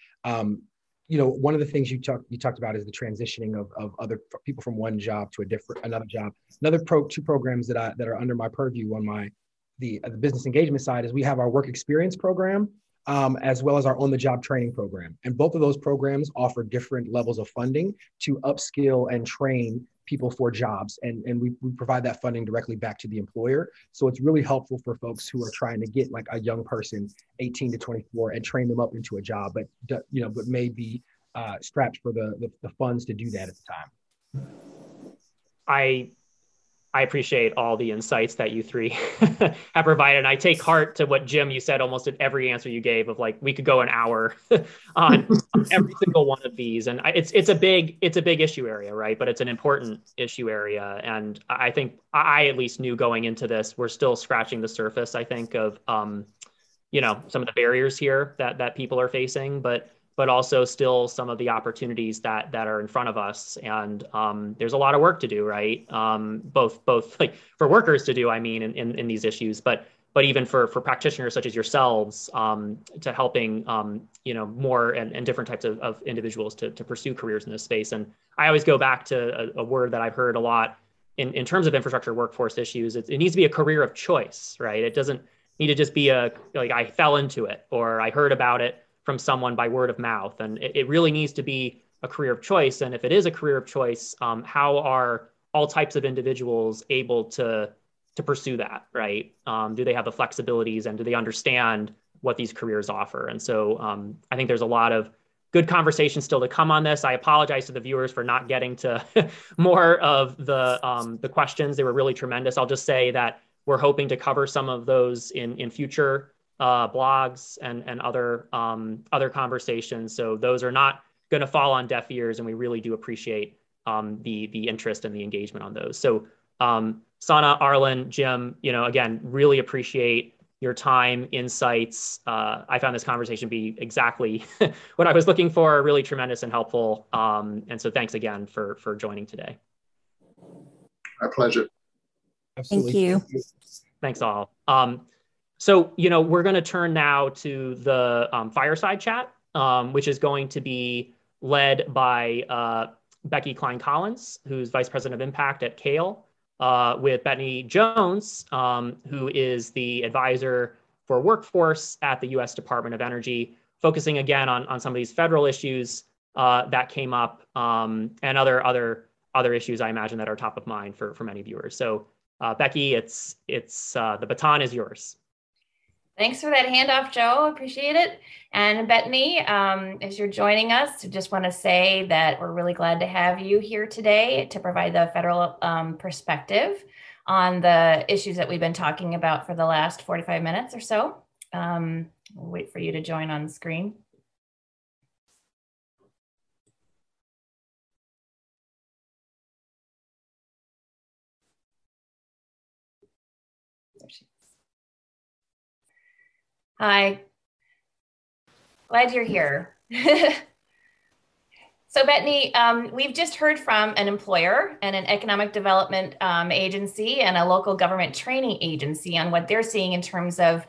[SPEAKER 4] One of the things you talked about is the transitioning of other people from one job to another job. Another two programs that are under my purview on the business engagement side is we have our work experience program, as well as our on-the-job training program. And both of those programs offer different levels of funding to upskill and train people for jobs. And we provide that funding directly back to the employer. So it's really helpful for folks who are trying to get like a young person, 18 to 24, and train them up into a job, but may be strapped for the funds to do that at the time.
[SPEAKER 1] I appreciate all the insights that you three have provided. And I take heart to what, Jim, you said almost at every answer you gave of like, we could go an hour on every single one of these. And it's a big issue area, right? But it's an important issue area. And I think I at least knew going into this, we're still scratching the surface, I think, of, some of the barriers here that people are facing, but also still some of the opportunities that are in front of us. And there's a lot of work to do, right? Both like for workers to do, I mean, in these issues, but even for practitioners such as yourselves, to helping, more and different types of individuals to pursue careers in this space. And I always go back to a word that I've heard a lot in terms of infrastructure workforce issues. It needs to be a career of choice, right? It doesn't need to just be I fell into it or I heard about it from someone by word of mouth. And it really needs to be a career of choice. And if it is a career of choice, how are all types of individuals able to pursue that, right? Do they have the flexibilities and do they understand what these careers offer? And so I think there's a lot of good conversation still to come on this. I apologize to the viewers for not getting to more of the questions. They were really tremendous. I'll just say that we're hoping to cover some of those in future blogs and other conversations. So those are not going to fall on deaf ears, and we really do appreciate the interest and the engagement on those. So Sana, Arlen, Jim, again, really appreciate your time, insights. I found this conversation be exactly what I was looking for, really tremendous and helpful. And so thanks again for joining today.
[SPEAKER 2] My pleasure.
[SPEAKER 3] Absolutely. Thank you.
[SPEAKER 1] Thanks all. So, we're going to turn now to the fireside chat, which is going to be led by Becky Klein-Collins, who's Vice President of Impact at Kale, with Bettany Jones, who is the advisor for workforce at the U.S. Department of Energy, focusing again on some of these federal issues that came up and other issues I imagine that are top of mind for many viewers. So, Becky, it's the baton is yours.
[SPEAKER 5] Thanks for that handoff, Joe. Appreciate it. And Bettany, as you're joining us, I just want to say that we're really glad to have you here today to provide the federal perspective on the issues that we've been talking about for the last 45 minutes or so. We'll wait for you to join on the screen. There she is. Hi, glad you're here. So Bettany, we've just heard from an employer and an economic development agency and a local government training agency on what they're seeing in terms of,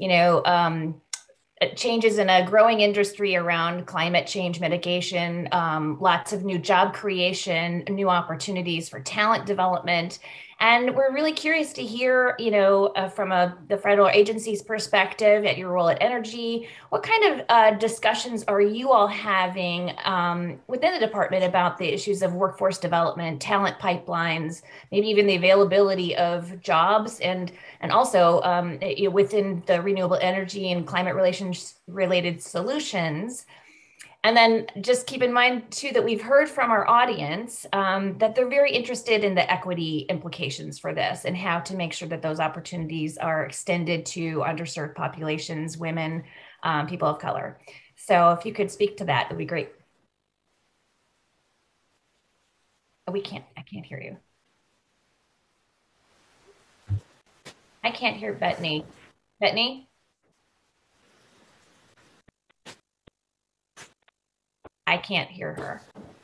[SPEAKER 5] changes in a growing industry around climate change mitigation, lots of new job creation, new opportunities for talent development. And we're really curious to hear, from the federal agency's perspective at your role at Energy, what kind of discussions are you all having within the department about the issues of workforce development, talent pipelines, maybe even the availability of jobs, and also within the renewable energy and climate related solutions. And then just keep in mind, too, that we've heard from our audience that they're very interested in the equity implications for this and how to make sure that those opportunities are extended to underserved populations, women, people of color. So if you could speak to that, that'd be great. Oh, I can't hear you. I can't hear Bettany. Bettany? I can't hear her.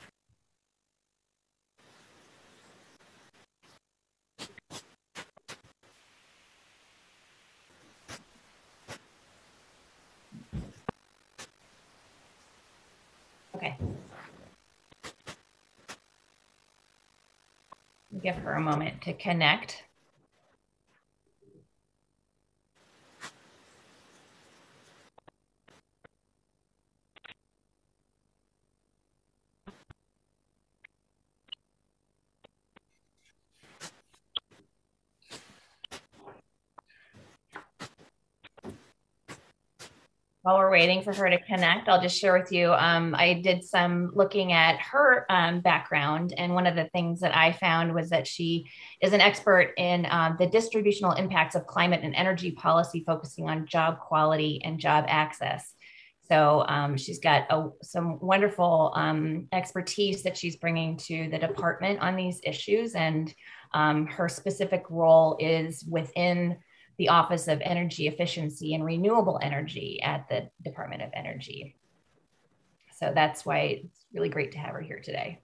[SPEAKER 5] Okay. Give her a moment to connect. While we're waiting for her to connect, I'll just share with you, I did some looking at her background, and one of the things that I found was that she is an expert in the distributional impacts of climate and energy policy, focusing on job quality and job access. So she's got some wonderful expertise that she's bringing to the department on these issues, and her specific role is within the Office of Energy Efficiency and Renewable Energy at the Department of Energy. So that's why it's really great to have her here today.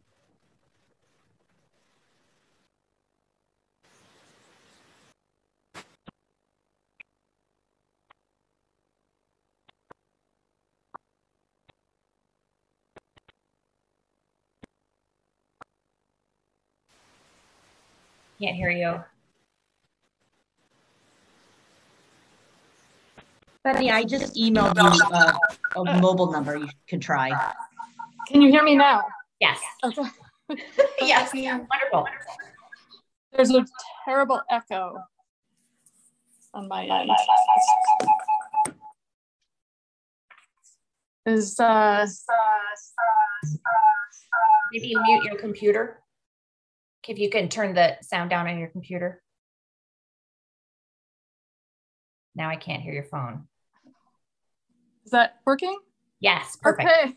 [SPEAKER 5] Can't hear you.
[SPEAKER 6] Bettany, I just emailed you a mobile number you can try.
[SPEAKER 7] Can you hear me now?
[SPEAKER 5] Yes.
[SPEAKER 7] Okay.
[SPEAKER 5] Yes, wonderful.
[SPEAKER 7] There's a terrible echo on my end.
[SPEAKER 5] Maybe mute your computer. If you can turn the sound down on your computer. Now I can't hear your phone.
[SPEAKER 7] Is that working?
[SPEAKER 5] Yes, perfect.
[SPEAKER 7] Okay.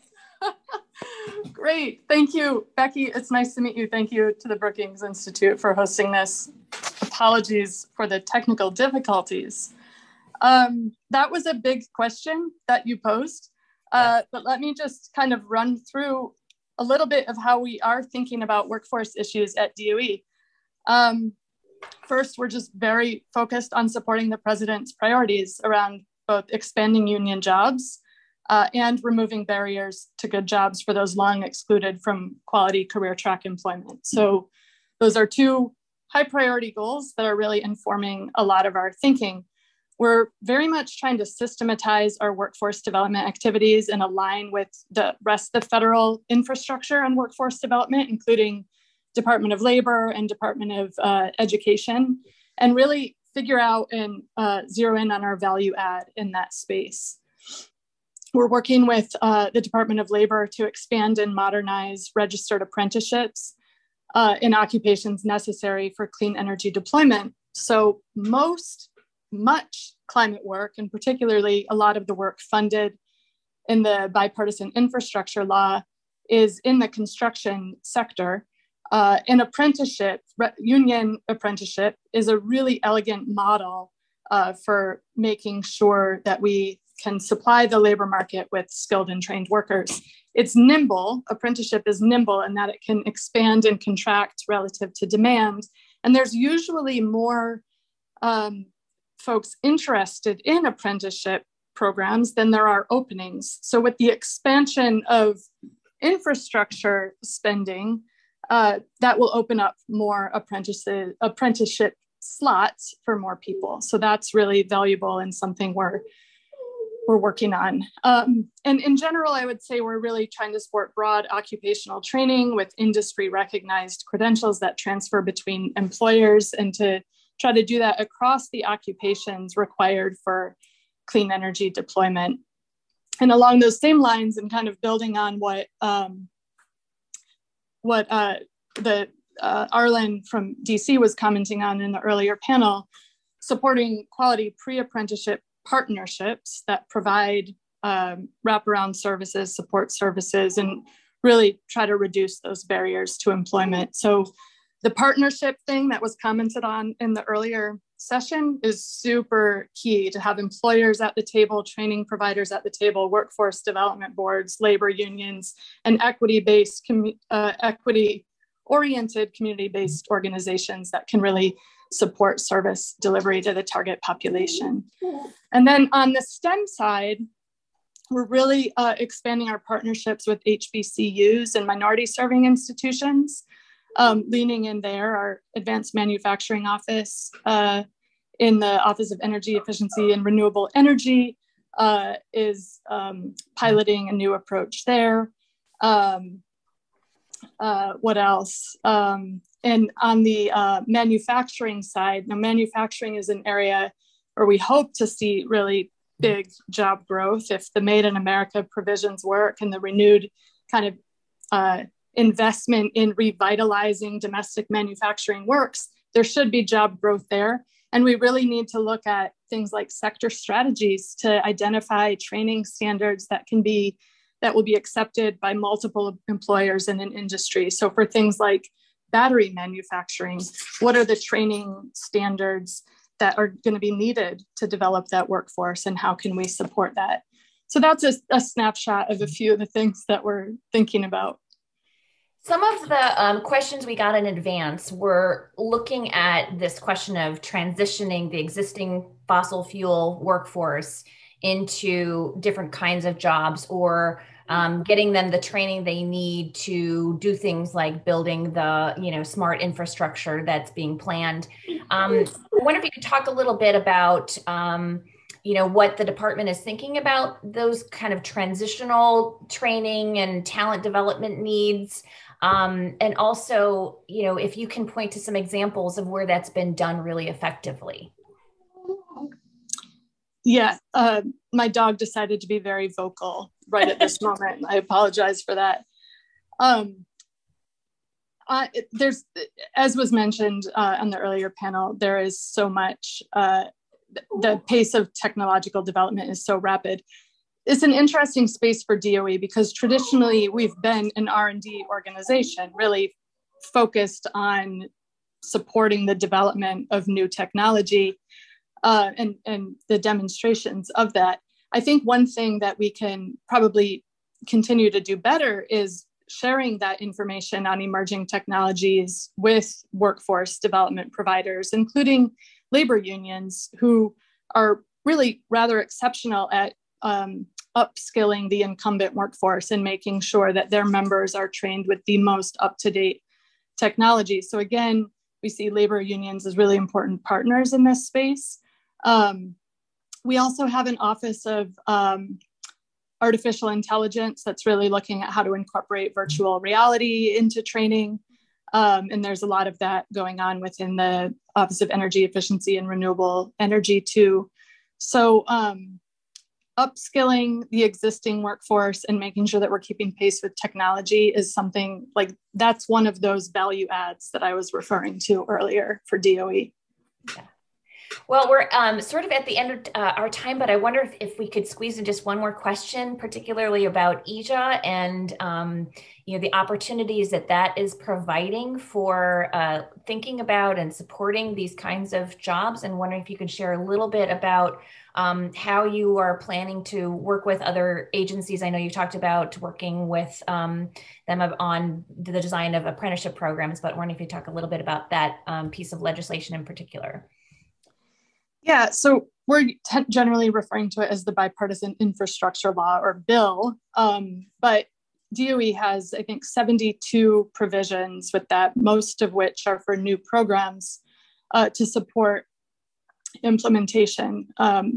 [SPEAKER 7] Great. Thank you, Becky. It's nice to meet you. Thank you to the Brookings Institute for hosting this. Apologies for the technical difficulties. That was a big question that you posed, but let me just kind of run through a little bit of how we are thinking about workforce issues at DOE. First, we're just very focused on supporting the president's priorities around both expanding union jobs and removing barriers to good jobs for those long excluded from quality career track employment. So those are two high priority goals that are really informing a lot of our thinking. We're very much trying to systematize our workforce development activities and align with the rest of the federal infrastructure and workforce development, including Department of Labor and Department of Education, and really figure out and zero in on our value add in that space. We're working with the Department of Labor to expand and modernize registered apprenticeships in occupations necessary for clean energy deployment. So much climate work, and particularly a lot of the work funded in the bipartisan infrastructure law, is in the construction sector. An apprenticeship, union apprenticeship, is a really elegant model for making sure that we can supply the labor market with skilled and trained workers. It's nimble. Apprenticeship is nimble in that it can expand and contract relative to demand. And there's usually more folks interested in apprenticeship programs than there are openings. So with the expansion of infrastructure spending, that will open up more apprenticeship slots for more people. So that's really valuable and something we're working on. And in general, I would say we're really trying to support broad occupational training with industry recognized credentials that transfer between employers, and to try to do that across the occupations required for clean energy deployment. And along those same lines, and kind of building on what Arlen from DC was commenting on in the earlier panel, supporting quality pre-apprenticeship partnerships that provide wraparound services, support services, and really try to reduce those barriers to employment. So the partnership thing that was commented on in the earlier session is super key, to have employers at the table, training providers at the table, workforce development boards, labor unions, and equity-based, equity-oriented, community-based organizations that can really support service delivery to the target population. And then on the STEM side, we're really expanding our partnerships with HBCUs and minority serving institutions. Leaning in there, our advanced manufacturing office in the Office of Energy Efficiency and Renewable Energy is piloting a new approach there. What else? And on the manufacturing side, now manufacturing is an area where we hope to see really big job growth. If the Made in America provisions work and the renewed kind of investment in revitalizing domestic manufacturing works, there should be job growth there. And we really need to look at things like sector strategies to identify training standards that will be accepted by multiple employers in an industry. So for things like battery manufacturing, what are the training standards that are going to be needed to develop that workforce, and how can we support that? So that's a snapshot of a few of the things that we're thinking about.
[SPEAKER 5] Some of the questions we got in advance were looking at this question of transitioning the existing fossil fuel workforce into different kinds of jobs, or getting them the training they need to do things like building the smart infrastructure that's being planned. I wonder if you could talk a little bit about what the department is thinking about those kind of transitional training and talent development needs. And also, if you can point to some examples of where that's been done really effectively.
[SPEAKER 7] Yeah, my dog decided to be very vocal right at this moment. I apologize for that. There's, as was mentioned on the earlier panel, there is so much, the pace of technological development is so rapid. It's an interesting space for DOE because traditionally we've been an R&D organization, really focused on supporting the development of new technology and the demonstrations of that. I think one thing that we can probably continue to do better is sharing that information on emerging technologies with workforce development providers, including labor unions, who are really rather exceptional at upskilling the incumbent workforce and making sure that their members are trained with the most up-to-date technology. So again, we see labor unions as really important partners in this space. We also have an office of artificial intelligence that's really looking at how to incorporate virtual reality into training. And there's a lot of that going on within the Office of Energy Efficiency and Renewable Energy too. So upskilling the existing workforce and making sure that we're keeping pace with technology is something like, that's one of those value adds that I was referring to earlier for DOE.
[SPEAKER 5] Yeah. Well, we're sort of at the end of our time, but I wonder if we could squeeze in just one more question, particularly about EJA and the opportunities that is providing for thinking about and supporting these kinds of jobs, and wondering if you could share a little bit about how you are planning to work with other agencies. I know you talked about working with them on the design of apprenticeship programs, but wondering if you talk a little bit about that piece of legislation in particular.
[SPEAKER 7] Yeah, so we're generally referring to it as the Bipartisan Infrastructure Law, or bill, but DOE has, I think, 72 provisions with that, most of which are for new programs to support implementation.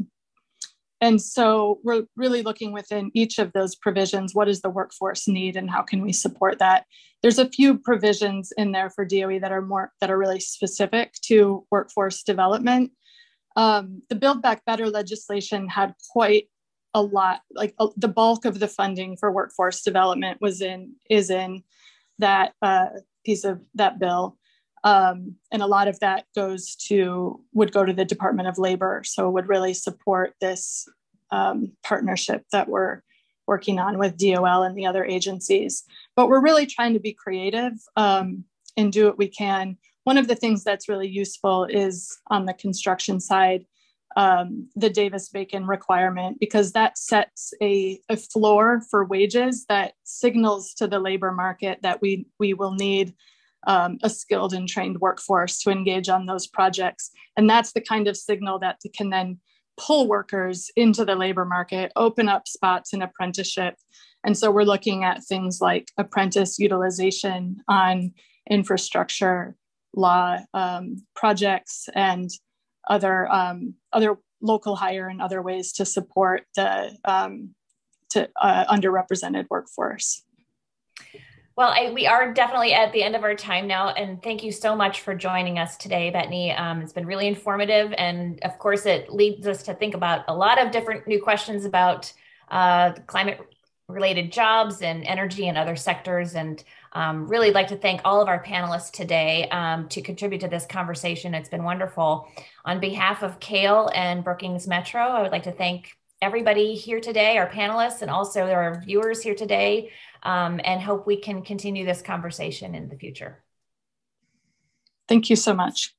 [SPEAKER 7] And so we're really looking within each of those provisions, what does the workforce need and how can we support that? There's a few provisions in there for DOE that are really specific to workforce development. The Build Back Better legislation had quite a lot, like the bulk of the funding for workforce development is in that piece of that bill. And a lot of that would go to the Department of Labor. So would really support this partnership that we're working on with DOL and the other agencies. But we're really trying to be creative and do what we can. One of the things that's really useful is on the construction side, the Davis-Bacon requirement, because that sets a floor for wages that signals to the labor market that we will need a skilled and trained workforce to engage on those projects. And that's the kind of signal that can then pull workers into the labor market, open up spots in apprenticeship. And so we're looking at things like apprentice utilization on infrastructure law projects and other local hire and other ways to support the underrepresented workforce.
[SPEAKER 5] Well, we are definitely at the end of our time now, and thank you so much for joining us today, Bettany. It's been really informative, and of course, it leads us to think about a lot of different new questions about climate-related jobs and energy and other sectors, and really like to thank all of our panelists today to contribute to this conversation. It's been wonderful. On behalf of CALE and Brookings Metro, I would like to thank everybody here today, our panelists, and also our viewers here today, and hope we can continue this conversation in the future.
[SPEAKER 7] Thank you so much.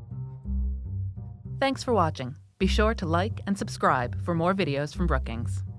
[SPEAKER 8] Thanks for watching. Be sure to like and subscribe for more videos from Brookings.